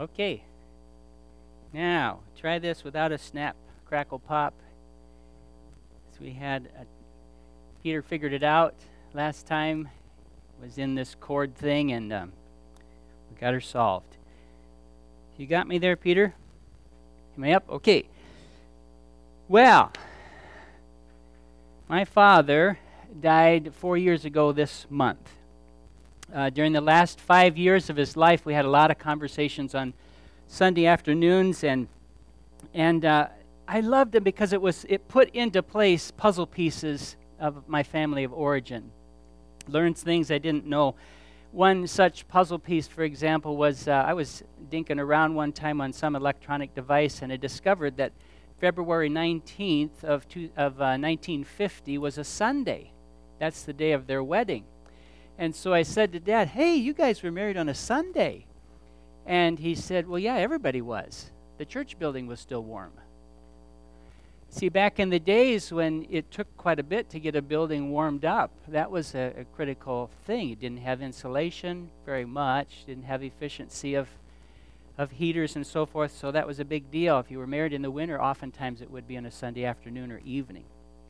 Okay. Now, try this without a snap, crackle, pop. So we had Peter figured it out last time. Was in this chord thing, and we got her solved. You got me there, Peter? Am I up? Okay. Well, my father died 4 years ago this month. During the last 5 years of his life, we had a lot of conversations on Sunday afternoons, and I loved him because it put into place puzzle pieces of my family of origin. Learned things I didn't know. One such puzzle piece, for example, was I was dinking around one time on some electronic device, and I discovered that February 19th of 1950 was a Sunday. That's the day of their wedding. And so I said to Dad, "Hey, you guys were married on a Sunday." And he said, "Well, yeah, everybody was. The church building was still warm." See, back in the days when it took quite a bit to get a building warmed up, that was a critical thing. You didn't have insulation very much, didn't have efficiency of heaters and so forth, so that was a big deal. If you were married in the winter, oftentimes it would be on a Sunday afternoon or evening.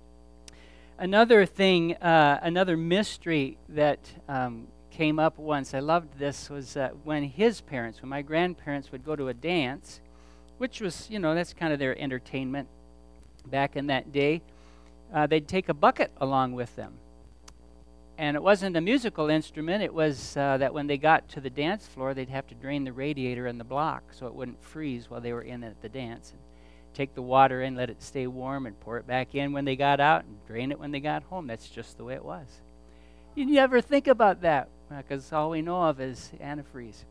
Another thing, another mystery that came up once, I loved this, was when my grandparents would go to a dance, which was, that's kind of their entertainment back in that day, they'd take a bucket along with them. And it wasn't a musical instrument. It was that when they got to the dance floor, they'd have to drain the radiator in the block so it wouldn't freeze while they were in at the dance. And take the water in, let it stay warm, and pour it back in when they got out, and drain it when they got home. That's just the way it was. You never think about that, because all we know of is antifreeze.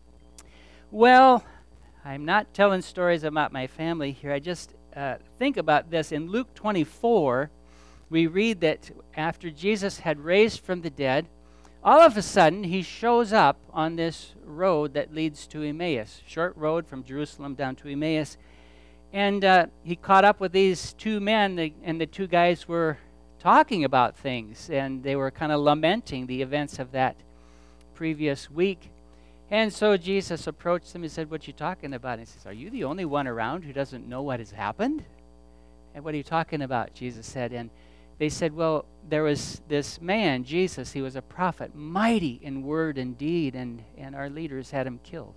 Well, I'm not telling stories about my family here. I just think about this. In Luke 24, we read that after Jesus had raised from the dead, all of a sudden he shows up on this road that leads to Emmaus, short road from Jerusalem down to Emmaus. And he caught up with these two men, and the two guys were talking about things, and they were kind of lamenting the events of that previous week. And so Jesus approached them and said, "What you talking about?" And he says, "Are you the only one around who doesn't know what has happened?" "And what are you talking about?" Jesus said. And they said, "Well, there was this man, Jesus. He was a prophet, mighty in word and deed, and our leaders had him killed."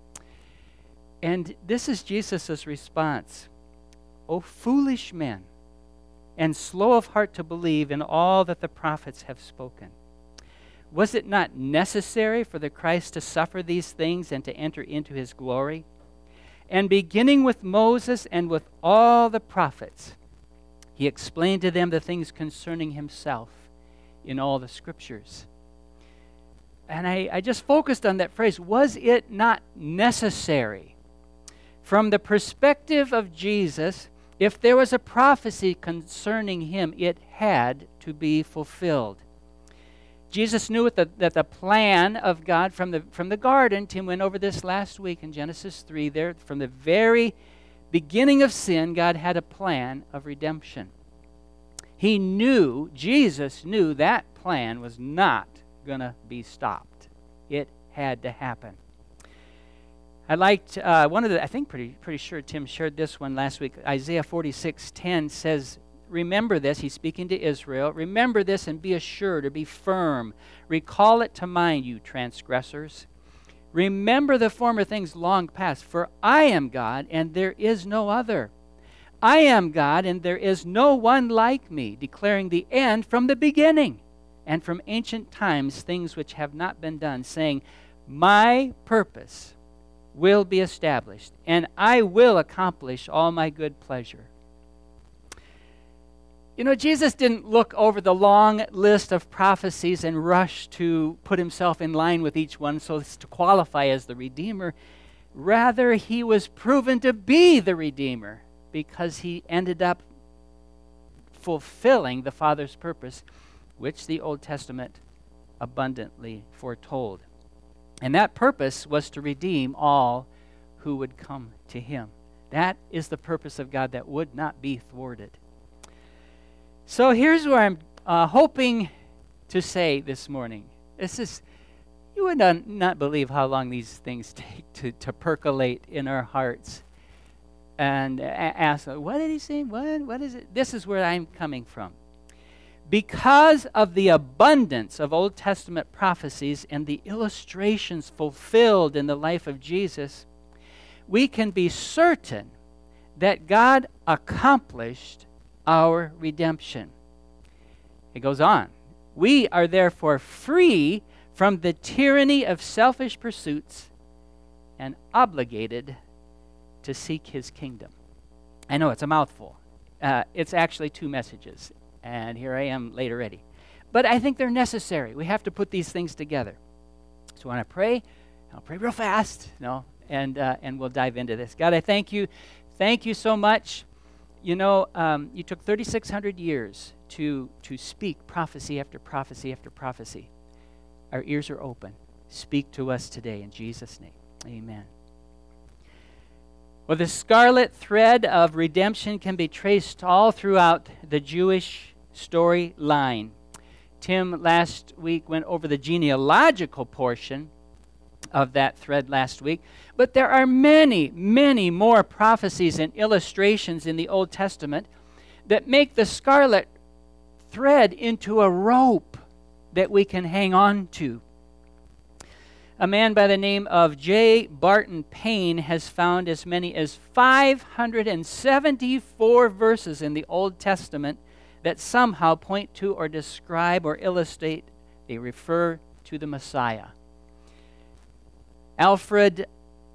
And this is Jesus' response. "O foolish men, and slow of heart to believe in all that the prophets have spoken. Was it not necessary for the Christ to suffer these things and to enter into his glory? And beginning with Moses and with all the prophets, he explained to them the things concerning himself in all the scriptures." And I just focused on that phrase, was it not necessary? From the perspective of Jesus, if there was a prophecy concerning him, it had to be fulfilled. Jesus knew that the plan of God from the garden, Tim went over this last week in Genesis 3, there from the very beginning of sin, God had a plan of redemption. Jesus knew that plan was not going to be stopped. It had to happen. I liked I think pretty sure Tim shared this one last week. Isaiah 46:10 says, "Remember this," he's speaking to Israel, "remember this and be assured," or be firm. "Recall it to mind, you transgressors. Remember the former things long past, for I am God and there is no other. I am God and there is no one like me, declaring the end from the beginning, and from ancient times things which have not been done, saying, my purpose will be established, and I will accomplish all my good pleasure." Jesus didn't look over the long list of prophecies and rush to put himself in line with each one so as to qualify as the Redeemer. Rather, he was proven to be the Redeemer because he ended up fulfilling the Father's purpose, which the Old Testament abundantly foretold. And that purpose was to redeem all who would come to him. That is the purpose of God that would not be thwarted. So here's where I'm hoping to say this morning. This is, You would not believe how long these things take to percolate in our hearts. And ask, what did he say? What is it? This is where I'm coming from. Because of the abundance of Old Testament prophecies and the illustrations fulfilled in the life of Jesus, we can be certain that God accomplished our redemption. It goes on. We are therefore free from the tyranny of selfish pursuits and obligated to seek his kingdom. I know it's a mouthful. It's actually 2 messages, and here I am late already. But I think they're necessary. We have to put these things together. So when I pray, I'll pray real fast, and we'll dive into this. God, I thank you. Thank you so much. You took 3,600 years to speak prophecy after prophecy after prophecy. Our ears are open. Speak to us today in Jesus' name. Amen. Well, the scarlet thread of redemption can be traced all throughout the Jewish storyline. Tim last week went over the genealogical portion of that thread last week, but there are many, many more prophecies and illustrations in the Old Testament that make the scarlet thread into a rope that we can hang on to. A man by the name of J. Barton Payne has found as many as 574 verses in the Old Testament that somehow point to or describe or illustrate, they refer to the Messiah. Alfred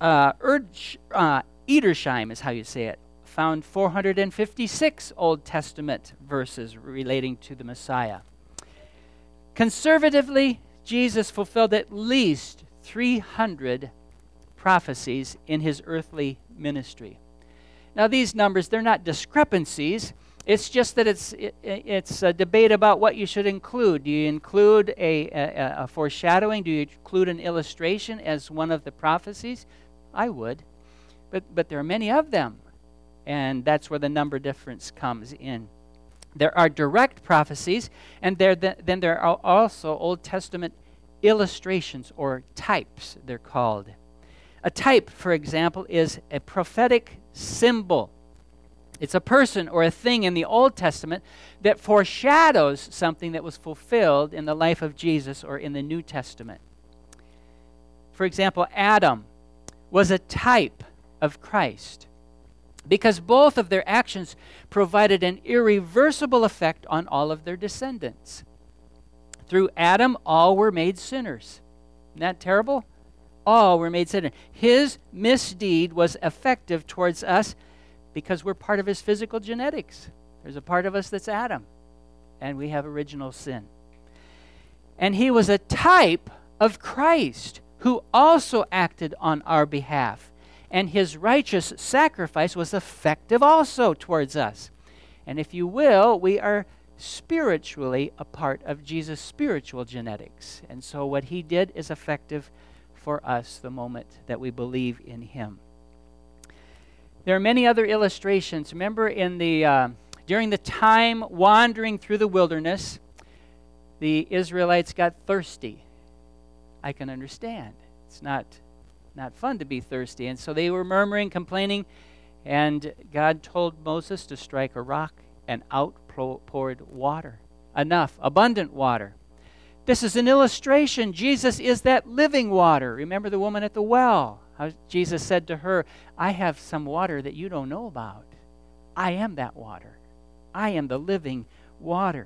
Edersheim is how you say it, found 456 Old Testament verses relating to the Messiah. Conservatively, Jesus fulfilled at least 300 prophecies in his earthly ministry. Now these numbers, they're not discrepancies. It's just that it's a debate about what you should include. Do you include a foreshadowing? Do you include an illustration as one of the prophecies? I would. But there are many of them. And that's where the number difference comes in. There are direct prophecies, and then there are also Old Testament illustrations or types, they're called. A type, for example, is a prophetic symbol. It's a person or a thing in the Old Testament that foreshadows something that was fulfilled in the life of Jesus or in the New Testament. For example, Adam was a type of Christ because both of their actions provided an irreversible effect on all of their descendants. Through Adam, all were made sinners. Isn't that terrible? All were made sinners. His misdeed was effective towards us because we're part of his physical genetics. There's a part of us that's Adam, and we have original sin. And he was a type of Christ who also acted on our behalf. And his righteous sacrifice was effective also towards us. And if you will, we are spiritually a part of Jesus' spiritual genetics. And so what he did is effective for us the moment that we believe in him. There are many other illustrations. Remember during the time wandering through the wilderness, the Israelites got thirsty. I can understand. It's not fun to be thirsty. And so they were murmuring, complaining, and God told Moses to strike a rock, and out poured water. Enough, abundant water. This is an illustration. Jesus is that living water. Remember the woman at the well. How Jesus said to her, I have some water that you don't know about. I am that water. I am the living water.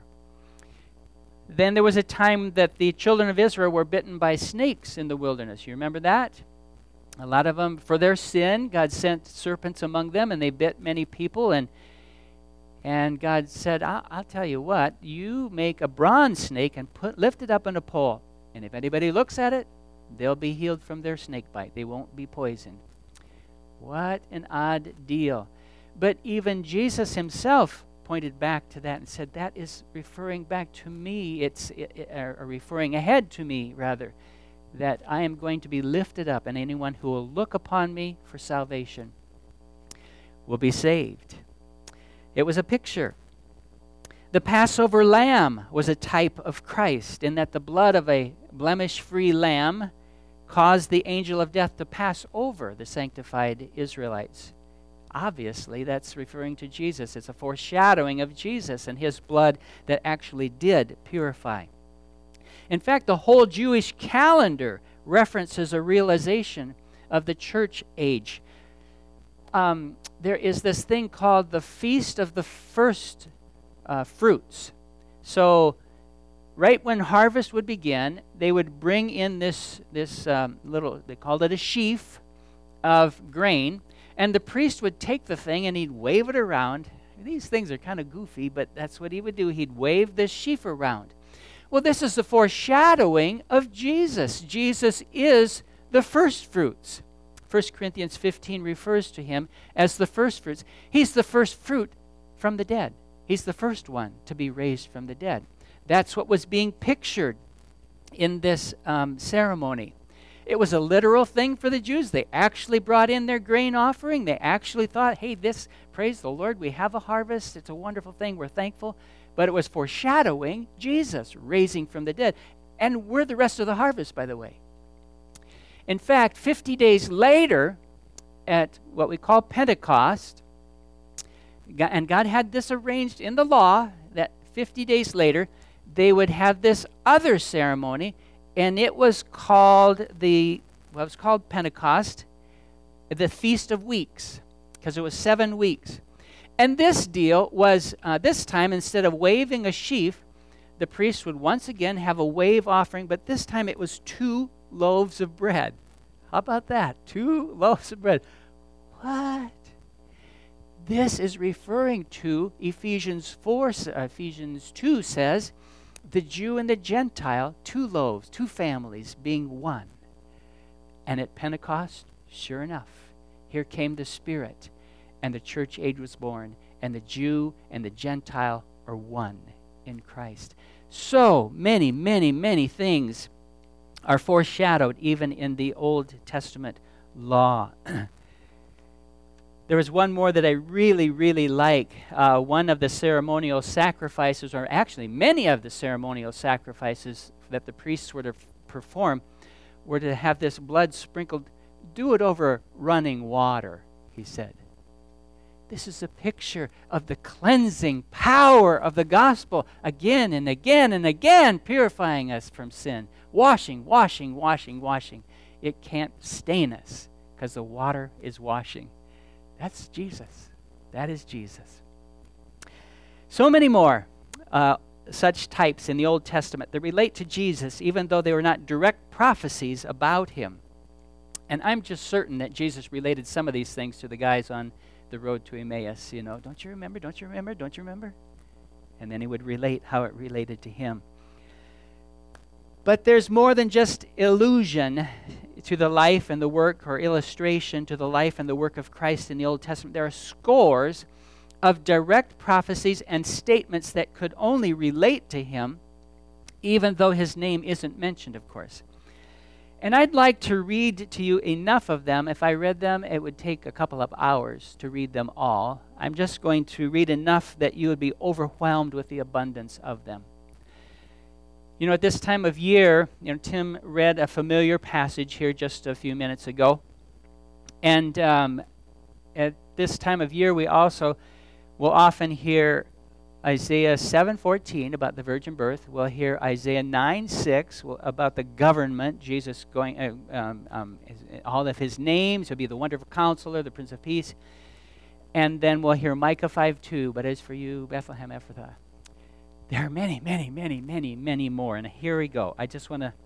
Then there was a time that the children of Israel were bitten by snakes in the wilderness. You remember that? A lot of them, for their sin, God sent serpents among them, and they bit many people. And God said, I'll tell you what, you make a bronze snake and lift it up on a pole. And if anybody looks at it, they'll be healed from their snake bite. They won't be poisoned. What an odd deal. But even Jesus himself pointed back to that and said, that is referring back to me. It's referring ahead to me, rather, that I am going to be lifted up, and anyone who will look upon me for salvation will be saved. It was a picture. The Passover lamb was a type of Christ in that the blood of a blemish-free lamb caused the angel of death to pass over the sanctified Israelites. Obviously, that's referring to Jesus. It's a foreshadowing of Jesus and his blood that actually did purify. In fact, the whole Jewish calendar references a realization of the church age. There is this thing called the Feast of the First Fruits. So right when harvest would begin, they would bring in this little, they called it a sheaf of grain, and the priest would take the thing and he'd wave it around. These things are kind of goofy, but that's what he would do. He'd wave this sheaf around. Well, this is the foreshadowing of Jesus. Jesus is the first fruits. 1 Corinthians 15 refers to him as the first fruits. He's the first fruit from the dead. He's the first one to be raised from the dead. That's what was being pictured in this ceremony. It was a literal thing for the Jews. They actually brought in their grain offering. They actually thought, hey, this, praise the Lord, we have a harvest. It's a wonderful thing. We're thankful. But it was foreshadowing Jesus raising from the dead. And we're the rest of the harvest, by the way. In fact, 50 days later, at what we call Pentecost, and God had this arranged in the law, that 50 days later, they would have this other ceremony, and it was called Pentecost, the Feast of Weeks, because it was 7 weeks. And this deal was, this time, instead of waving a sheaf, the priest would once again have a wave offering, but this time it was 2 loaves of bread. How about that? 2 loaves of bread. What? This is referring to Ephesians 2 says, the Jew and the Gentile, 2 loaves, 2 families being one. And at Pentecost, sure enough, here came the Spirit, and the church age was born, and the Jew and the Gentile are one in Christ. So many, many, many things are foreshadowed even in the Old Testament law. There was one more that I really, really like. One of the ceremonial sacrifices, or actually many of the ceremonial sacrifices that the priests were to perform, were to have this blood sprinkled. Do it over running water, he said. This is a picture of the cleansing power of the gospel, again and again and again, purifying us from sin. Washing, washing, washing, washing. It can't stain us because the water is washing. That's Jesus. That is Jesus. So many more such types in the Old Testament that relate to Jesus, even though they were not direct prophecies about him. And I'm just certain that Jesus related some of these things to the guys on the road to Emmaus. You know, don't you remember? Don't you remember? Don't you remember? And then he would relate how it related to him. But there's more than just allusion to the life and the work, or illustration to the life and the work of Christ in the Old Testament. There are scores of direct prophecies and statements that could only relate to him, even though his name isn't mentioned, of course. And I'd like to read to you enough of them. If I read them, it would take a couple of hours to read them all. I'm just going to read enough that you would be overwhelmed with the abundance of them. You know, at this time of year, Tim read a familiar passage here just a few minutes ago. And at this time of year, we also will often hear Isaiah 7:14 about the virgin birth. We'll hear Isaiah 9:6 about the government, Jesus going, all of his names. He'll be the wonderful counselor, the Prince of Peace. And then we'll hear Micah 5:2, but as for you, Bethlehem Ephrathah. There are many, many, many, many, many more. And here we go. I just want to,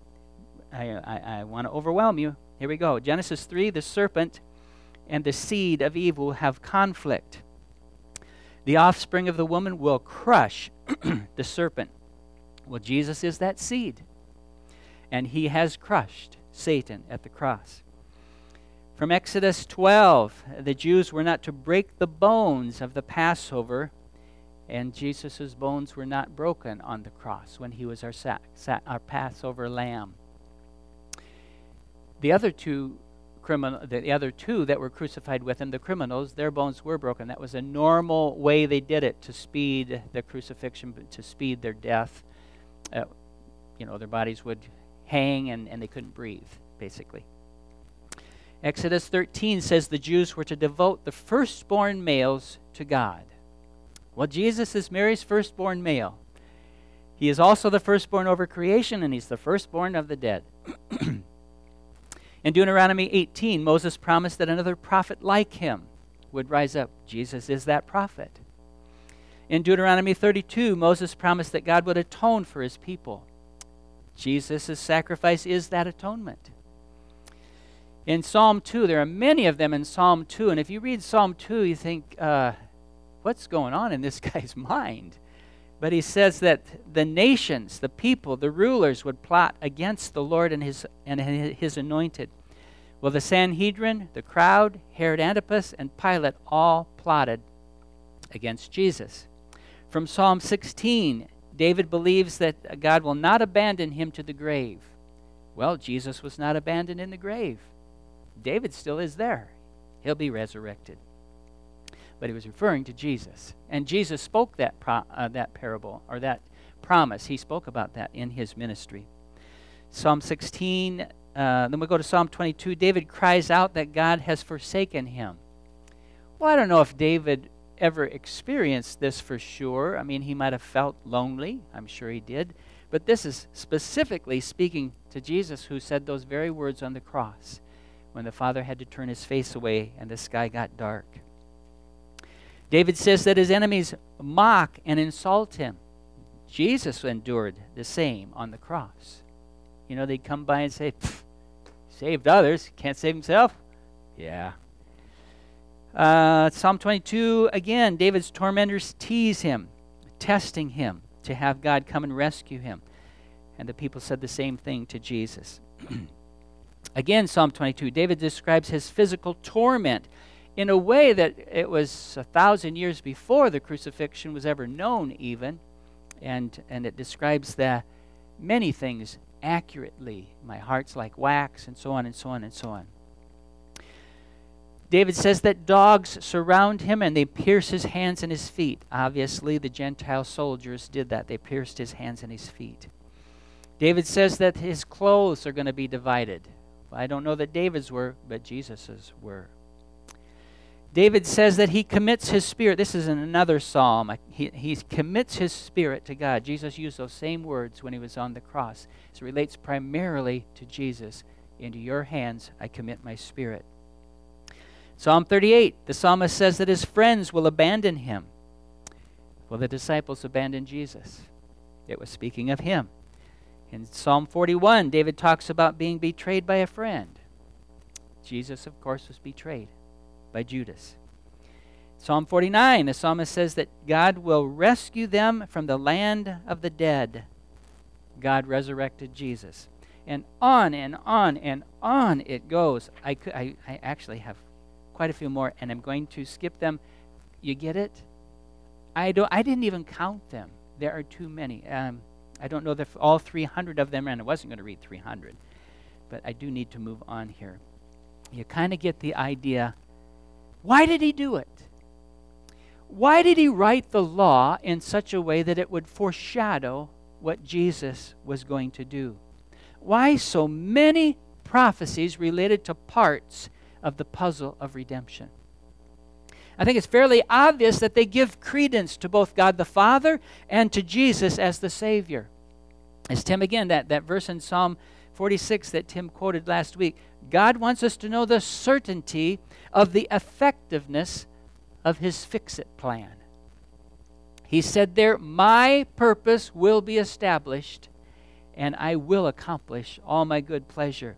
I want to overwhelm you. Here we go. Genesis 3, the serpent and the seed of Eve will have conflict. The offspring of the woman will crush the serpent. Well, Jesus is that seed. And he has crushed Satan at the cross. From Exodus 12, the Jews were not to break the bones of the Passover, and Jesus' bones were not broken on the cross when he was our Passover lamb. The other 2 the other two that were crucified with him, the criminals, their bones were broken. That was a normal way they did it to speed the crucifixion, to speed their death. Their bodies would hang and they couldn't breathe, basically. Exodus 13 says the Jews were to devote the firstborn males to God. Well, Jesus is Mary's firstborn male. He is also the firstborn over creation, and he's the firstborn of the dead. In Deuteronomy 18, Moses promised that another prophet like him would rise up. Jesus is that prophet. In Deuteronomy 32, Moses promised that God would atone for his people. Jesus' sacrifice is that atonement. In Psalm 2, there are many of them in Psalm 2, and if you read Psalm 2, you think, what's going on in this guy's mind? But he says that the nations, the people, the rulers would plot against the Lord and his anointed. Well, the Sanhedrin, the crowd, Herod Antipas, and Pilate all plotted against Jesus. From Psalm 16, David believes that God will not abandon him to the grave. Well, Jesus was not abandoned in the grave. David still is there. He'll be resurrected. But he was referring to Jesus. And Jesus spoke that parable, or that promise. He spoke about that in his ministry. Psalm 16, then we go to Psalm 22. David cries out that God has forsaken him. Well, I don't know if David ever experienced this for sure. I mean, he might have felt lonely. I'm sure he did. But this is specifically speaking to Jesus, who said those very words on the cross when the Father had to turn his face away and the sky got dark. David says that his enemies mock and insult him. Jesus endured the same on the cross. They'd come by and say, saved others, can't save himself? Yeah. Psalm 22, again, David's tormentors tease him, testing him to have God come and rescue him. And the people said the same thing to Jesus. Again, Psalm 22, David describes his physical torment in a way that it was 1,000 years before the crucifixion was ever known even. And it describes the many things accurately. My heart's like wax, and so on and so on and so on. David says that dogs surround him and they pierce his hands and his feet. Obviously, the Gentile soldiers did that. They pierced his hands and his feet. David says that his clothes are going to be divided. I don't know that David's were, but Jesus's were. David says that he commits his spirit. This is in another psalm. He commits his spirit to God. Jesus used those same words when he was on the cross. It relates primarily to Jesus. Into your hands I commit my spirit. Psalm 38, the psalmist says that his friends will abandon him. Well, the disciples abandoned Jesus. It was speaking of him. In Psalm 41, David talks about being betrayed by a friend. Jesus, of course, was betrayed by Judas. Psalm 49, the psalmist says that God will rescue them from the land of the dead. God resurrected Jesus. And on and on and on it goes. I actually have quite a few more, and I'm going to skip them. You get it? I didn't even count them. There are too many. I don't know if all 300 of them, and I wasn't going to read 300, but I do need to move on here. You kind of get the idea. Why did he do it? Why did he write the law in such a way that it would foreshadow what Jesus was going to do? Why so many prophecies related to parts of the puzzle of redemption? I think it's fairly obvious that they give credence to both God the Father and to Jesus as the Savior. As Tim, again, that verse in Psalm 46 that Tim quoted last week, God wants us to know the certainty of the effectiveness of his fix-it plan. He said there, my purpose will be established, and I will accomplish all my good pleasure.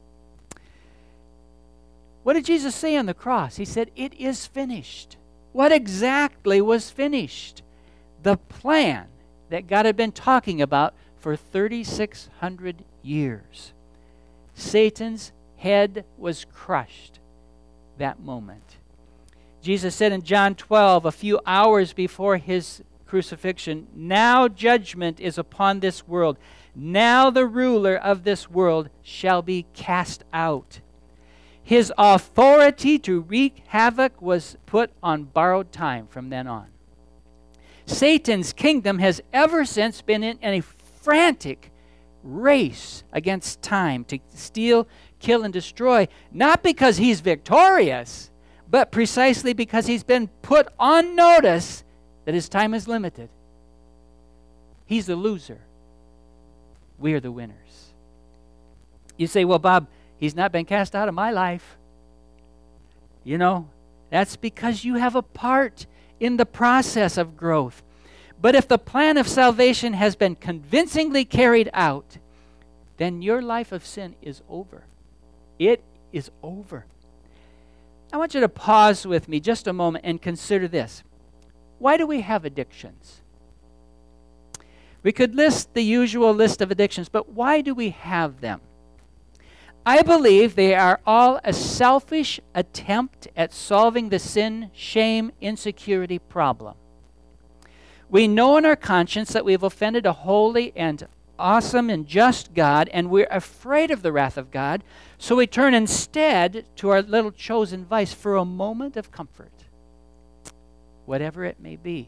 What did Jesus say on the cross? He said, it is finished. What exactly was finished? The plan that God had been talking about for 3,600 years. Satan's head was crushed that moment. Jesus said in John 12, a few hours before his crucifixion, now judgment is upon this world. Now the ruler of this world shall be cast out. His authority to wreak havoc was put on borrowed time from then on. Satan's kingdom has ever since been in a frantic race against time to steal, kill, and destroy, not because he's victorious, but precisely because he's been put on notice that his time is limited. He's the loser. We are the winners. You say, well, Bob, he's not been cast out of my life. You know, that's because you have a part in the process of growth. But if the plan of salvation has been convincingly carried out, then your life of sin is over. It is over. I want you to pause with me just a moment and consider this. Why do we have addictions? We could list the usual list of addictions, but why do we have them? I believe they are all a selfish attempt at solving the sin, shame, insecurity problem. We know in our conscience that we've offended a holy and awesome and just God, and we're afraid of the wrath of God, so we turn instead to our little chosen vice for a moment of comfort, whatever it may be.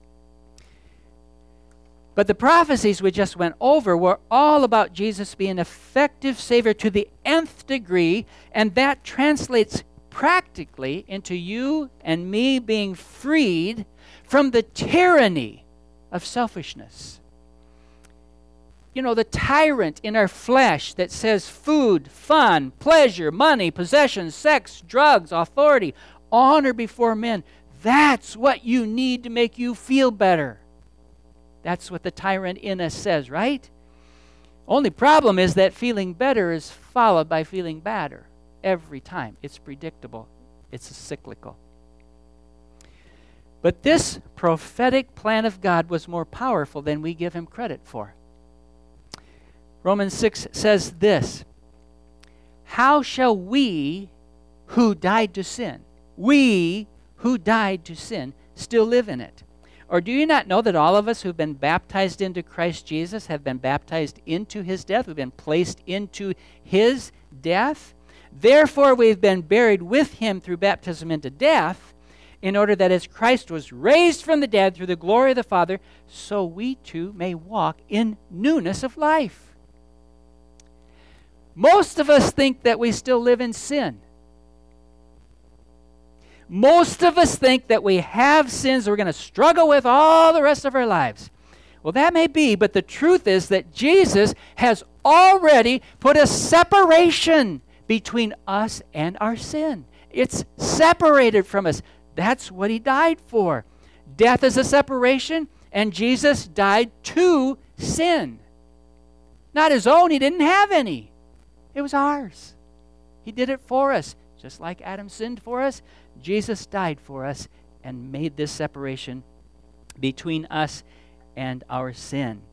But the prophecies we just went over were all about Jesus being an effective Savior to the nth degree, and that translates practically into you and me being freed from the tyranny of selfishness. You know, the tyrant in our flesh that says food, fun, pleasure, money, possessions, sex, drugs, authority, honor before men. That's what you need to make you feel better. That's what the tyrant in us says, right? Only problem is that feeling better is followed by feeling badder every time. It's predictable. It's cyclical. But this prophetic plan of God was more powerful than we give him credit for. Romans 6 says this, how shall we who died to sin, still live in it? Or do you not know that all of us who've been baptized into Christ Jesus have been baptized into his death? We've been placed into his death. Therefore, we've been buried with him through baptism into death, in order that as Christ was raised from the dead through the glory of the Father, so we too may walk in newness of life. Most of us think that we still live in sin. Most of us think that we have sins we're going to struggle with all the rest of our lives. Well, that may be, but the truth is that Jesus has already put a separation between us and our sin. It's separated from us. That's what he died for. Death is a separation, and Jesus died to sin. Not his own. He didn't have any. It was ours. He did it for us. Just like Adam sinned for us, Jesus died for us and made this separation between us and our sin.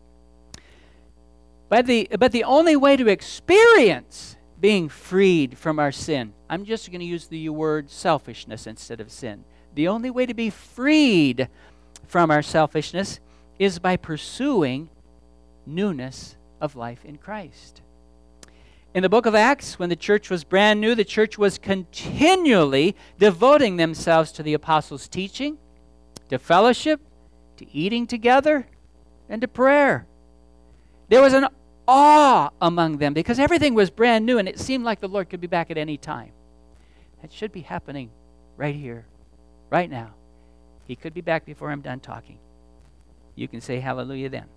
But the only way to experience being freed from our sin, I'm just going to use the word selfishness instead of sin. The only way to be freed from our selfishness is by pursuing newness of life in Christ. In the book of Acts, when the church was brand new, the church was continually devoting themselves to the apostles' teaching, to fellowship, to eating together, and to prayer. There was an awe among them because everything was brand new and it seemed like the Lord could be back at any time. That should be happening right here, right now. He could be back before I'm done talking. You can say hallelujah then.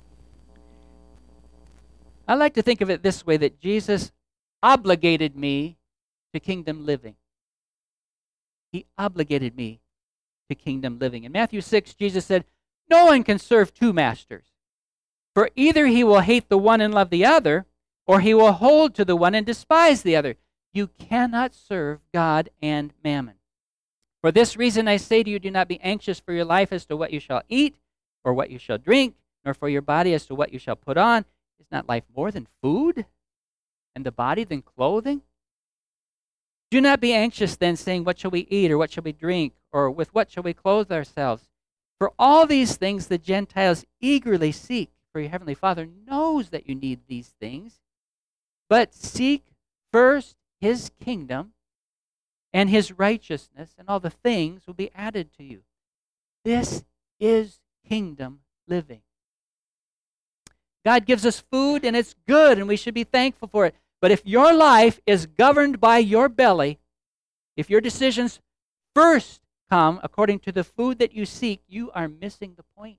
I like to think of it this way, that Jesus obligated me to kingdom living. He obligated me to kingdom living. In Matthew 6, Jesus said, no one can serve two masters. For either he will hate the one and love the other, or he will hold to the one and despise the other. You cannot serve God and mammon. For this reason I say to you, do not be anxious for your life as to what you shall eat, or what you shall drink, nor for your body as to what you shall put on. Is not life more than food, and the body than clothing? Do not be anxious then, saying, what shall we eat, or what shall we drink, or with what shall we clothe ourselves? For all these things the Gentiles eagerly seek, for your heavenly Father knows that you need these things. But seek first His kingdom and His righteousness, and all the things will be added to you. This is kingdom living. God gives us food, and it's good, and we should be thankful for it. But if your life is governed by your belly, if your decisions first come according to the food that you seek, you are missing the point.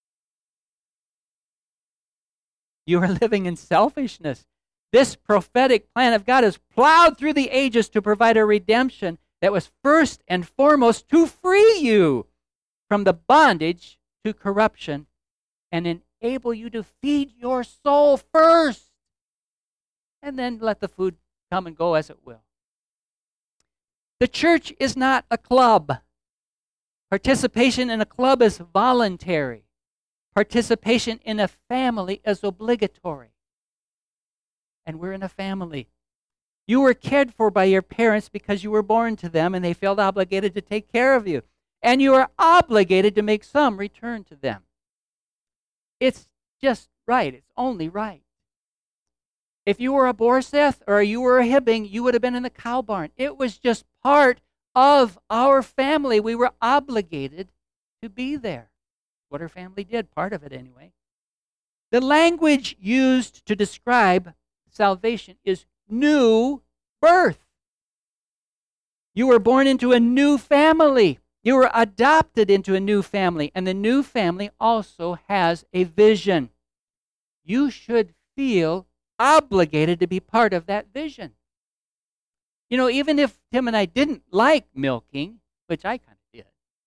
You are living in selfishness. This prophetic plan of God has plowed through the ages to provide a redemption that was first and foremost to free you from the bondage to corruption and enable you to feed your soul first, and then let the food come and go as it will. The church is not a club. Participation in a club is voluntary. Participation in a family is obligatory. And we're in a family. You were cared for by your parents because you were born to them and they felt obligated to take care of you. And you are obligated to make some return to them. It's just right. It's only right. If you were a Borseth or you were a Hibbing, you would have been in the cow barn. It was just part of our family. We were obligated to be there. What our family did, part of it anyway. The language used to describe salvation is new birth. You were born into a new family. You were adopted into a new family, and the new family also has a vision. You should feel obligated to be part of that vision. You know, even if Tim and I didn't like milking, which I kind of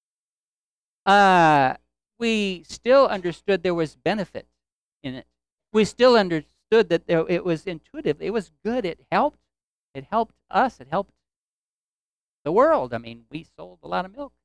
did, we still understood there was benefit in it. We still understood that it was intuitive. It was good. It helped. It helped us. It helped the world. I mean, we sold a lot of milk.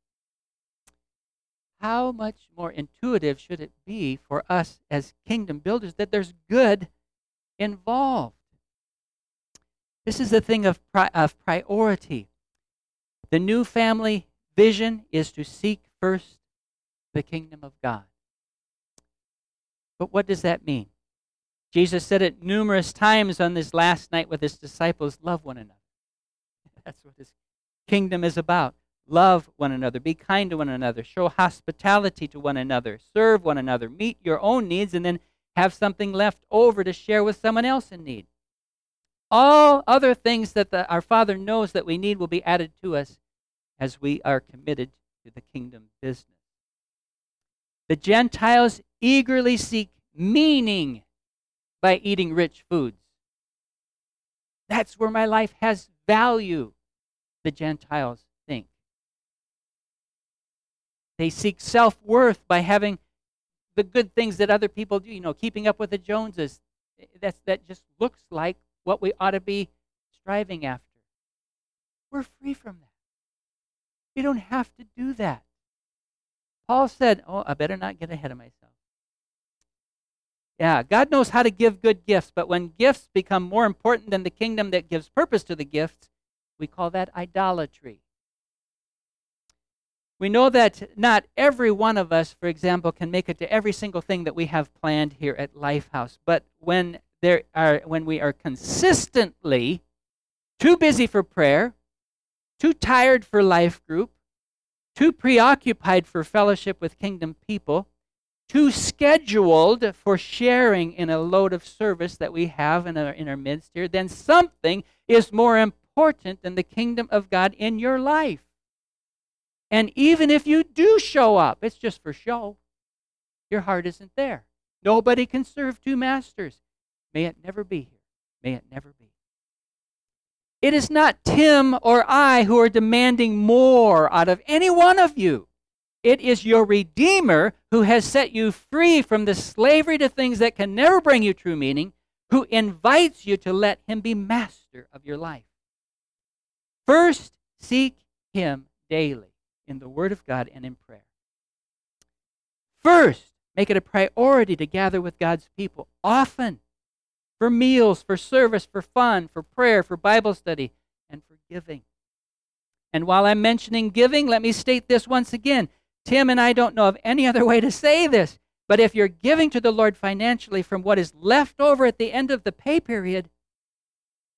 How much more intuitive should it be for us as kingdom builders that there's good involved? This is the thing of priority. The new family vision is to seek first the kingdom of God. But what does that mean? Jesus said it numerous times on this last night with his disciples, love one another. That's what his kingdom is about. Love one another. Be kind to one another. Show hospitality to one another. Serve one another. Meet your own needs and then have something left over to share with someone else in need. All other things that our Father knows that we need will be added to us as we are committed to the kingdom business. The Gentiles eagerly seek meaning by eating rich foods. That's where my life has value, the Gentiles think. They seek self-worth by having the good things that other people do, keeping up with the Joneses. That just looks like what we ought to be striving after. We're free from that. You don't have to do that. Paul said, I better not get ahead of myself. Yeah, God knows how to give good gifts, but when gifts become more important than the kingdom that gives purpose to the gifts, we call that idolatry. We know that not every one of us, for example, can make it to every single thing that we have planned here at Lifehouse. But when we are consistently too busy for prayer, too tired for life group, too preoccupied for fellowship with kingdom people, too scheduled for sharing in a load of service that we have in our midst here, then something is more important than the kingdom of God in your life. And even if you do show up, it's just for show. Your heart isn't there. Nobody can serve two masters. May it never be here. May it never be. It is not Tim or I who are demanding more out of any one of you. It is your Redeemer who has set you free from the slavery to things that can never bring you true meaning, who invites you to let him be master of your life. First, seek him daily in the Word of God and in prayer. First, make it a priority to gather with God's people often, for meals, for service, for fun, for prayer, for Bible study, and for giving. And while I'm mentioning giving, let me state this once again. Tim and I don't know of any other way to say this, but if you're giving to the Lord financially from what is left over at the end of the pay period,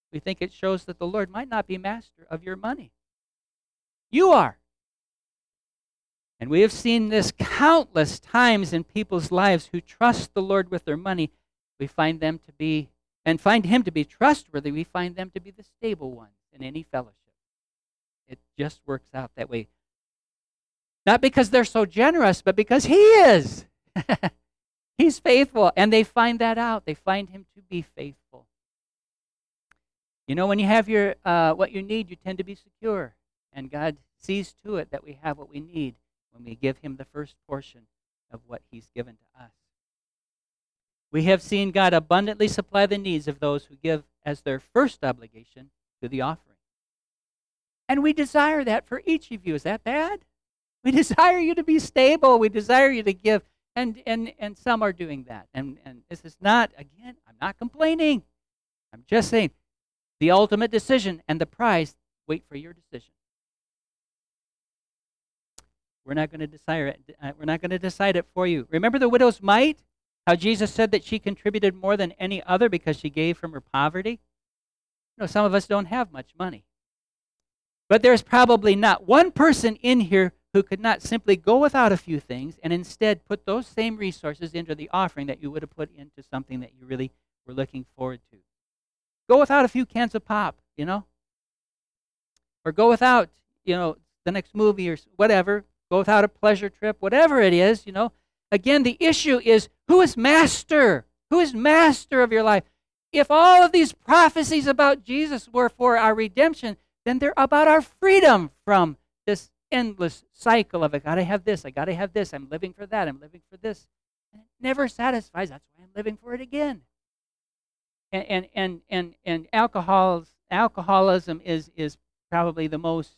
We think it shows that the Lord might not be master of your money. You are. And we have seen this countless times in people's lives who trust the Lord with their money. We find them to be, and find Him to be trustworthy, we find them to be the stable ones in any fellowship. It just works out that way. Not because they're so generous, but because He is. He's faithful, and they find that out. They find Him to be faithful. You know, when you have your what you need, you tend to be secure. And God sees to it that we have what we need when we give Him the first portion of what He's given to us. We have seen God abundantly supply the needs of those who give as their first obligation to the offering. And we desire that for each of you. Is that bad? We desire you to be stable. We desire you to give. And some are doing that. And this is not, again, I'm not complaining. I'm just saying the ultimate decision and the prize, wait for your decision. We're not going to decide it. We're not going to decide it for you. Remember the widow's mite? How Jesus said that she contributed more than any other because she gave from her poverty? You know, some of us don't have much money. But there's probably not one person in here who could not simply go without a few things and instead put those same resources into the offering that you would have put into something that you really were looking forward to. Go without a few cans of pop, you know? Or go without, you know, the next movie or whatever. Go without a pleasure trip, whatever it is, you know. Again, the issue is, who is master? Who is master of your life? If all of these prophecies about Jesus were for our redemption, then they're about our freedom from this endless cycle of, I got to have this, I got to have this, I'm living for that, I'm living for this. And it never satisfies. That's why I'm living for it again. And alcoholism is probably the most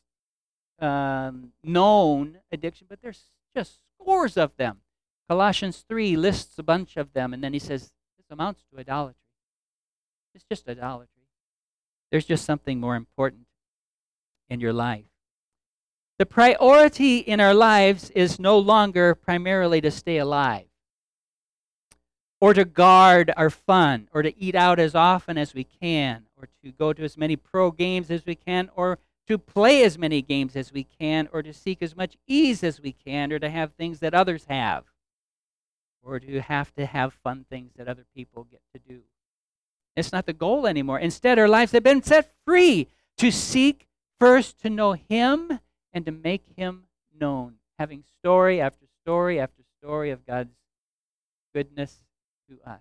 known addiction, but there's just scores of them. Colossians 3 lists a bunch of them, and then he says, this amounts to idolatry. It's just idolatry. There's just something more important in your life. The priority in our lives is no longer primarily to stay alive, or to guard our fun, or to eat out as often as we can, or to go to as many pro games as we can, or to play as many games as we can, or to seek as much ease as we can, or to have things that others have, or to have fun things that other people get to do. It's not the goal anymore. Instead, our lives have been set free to seek first to know Him and to make Him known, having story after story after story of God's goodness to us.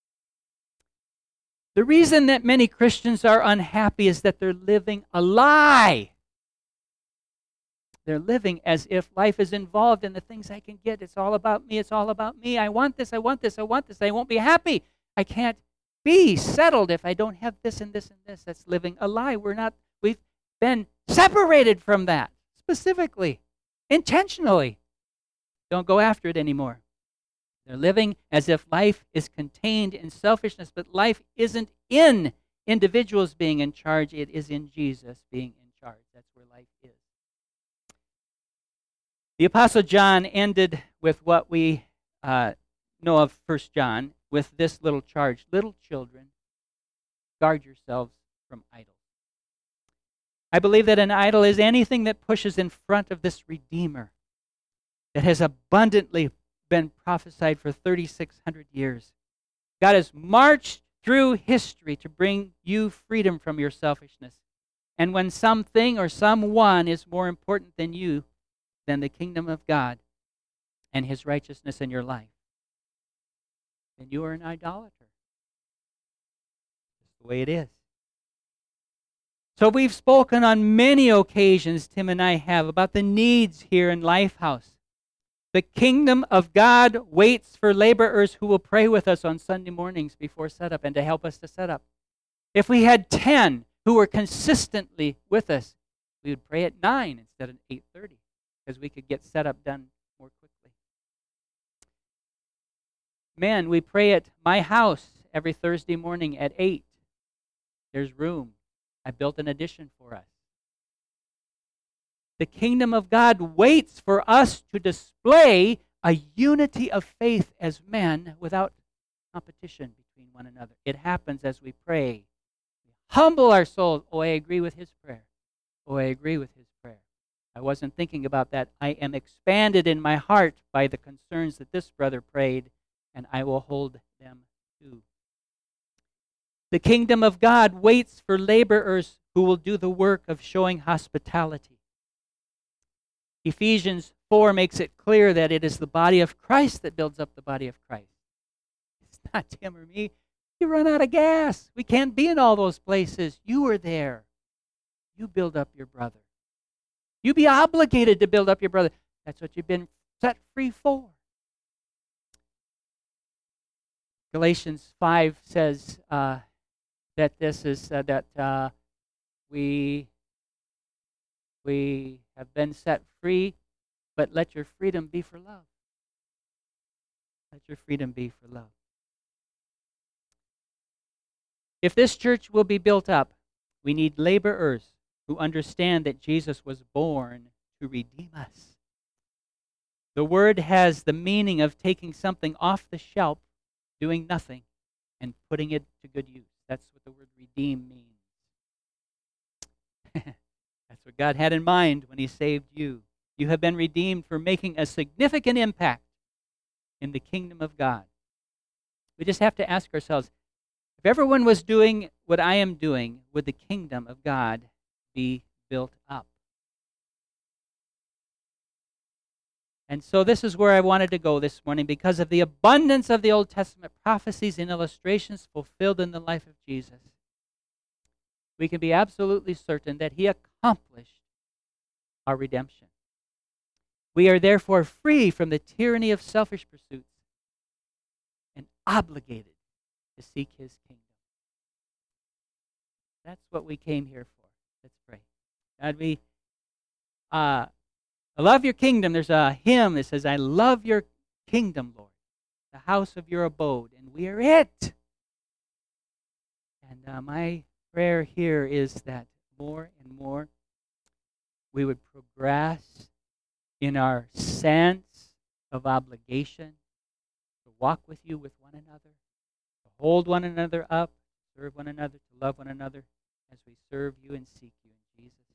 The reason that many Christians are unhappy is that they're living a lie. They're living as if life is involved in the things I can get. It's all about me. It's all about me. I want this. I want this. I want this. I won't be happy. I can't be settled if I don't have this and this and this. That's living a lie. We've been separated from that specifically, intentionally. Don't go after it anymore. They're living as if life is contained in selfishness, but life isn't in individuals being in charge. It is in Jesus being in charge. That's where life is. The Apostle John ended with what we know of 1 John, with this little charge. Little children, guard yourselves from idols. I believe that an idol is anything that pushes in front of this Redeemer that has abundantly been prophesied for 3,600 years. God has marched through history to bring you freedom from your selfishness. And when something or someone is more important than you, than the kingdom of God and His righteousness in your life, then you are an idolater. That's the way it is. So we've spoken on many occasions, Tim and I have, about the needs here in Lifehouse. The kingdom of God waits for laborers who will pray with us on Sunday mornings before setup and to help us to set up. If we had 10 who were consistently with us, we would pray at 9 instead of 8:30 because we could get setup done more quickly. Men, we pray at my house every Thursday morning at 8. There's room. I built an addition for us. The kingdom of God waits for us to display a unity of faith as men without competition between one another. It happens as we pray. We humble our souls. Oh, I agree with his prayer. Oh, I agree with his prayer. I wasn't thinking about that. I am expanded in my heart by the concerns that this brother prayed, and I will hold them too. The kingdom of God waits for laborers who will do the work of showing hospitality. Ephesians 4 makes it clear that it is the body of Christ that builds up the body of Christ. It's not Tim or me. You run out of gas. We can't be in all those places. You are there. You build up your brother. You be obligated to build up your brother. That's what you've been set free for. Galatians 5 says that this is that we have been set free, but let your freedom be for love. Let your freedom be for love. If this church will be built up, we need laborers who understand that Jesus was born to redeem us. The word has the meaning of taking something off the shelf, doing nothing, and putting it to good use. That's what the word redeem means. That's what God had in mind when he saved you. You have been redeemed for making a significant impact in the kingdom of God. We just have to ask ourselves, if everyone was doing what I am doing, would the kingdom of God be built up? And so this is where I wanted to go this morning, because of the abundance of the Old Testament prophecies and illustrations fulfilled in the life of Jesus. We can be absolutely certain that he accomplished our redemption. We are therefore free from the tyranny of selfish pursuits and obligated to seek his kingdom. That's what we came here for. Let's pray. God, I love your kingdom. There's a hymn that says, I love your kingdom, Lord, the house of your abode, and we are it. And my prayer here is that more and more we would progress in our sense of obligation to walk with you with one another, to hold one another up, serve one another, to love one another as we serve you and seek you in Jesus'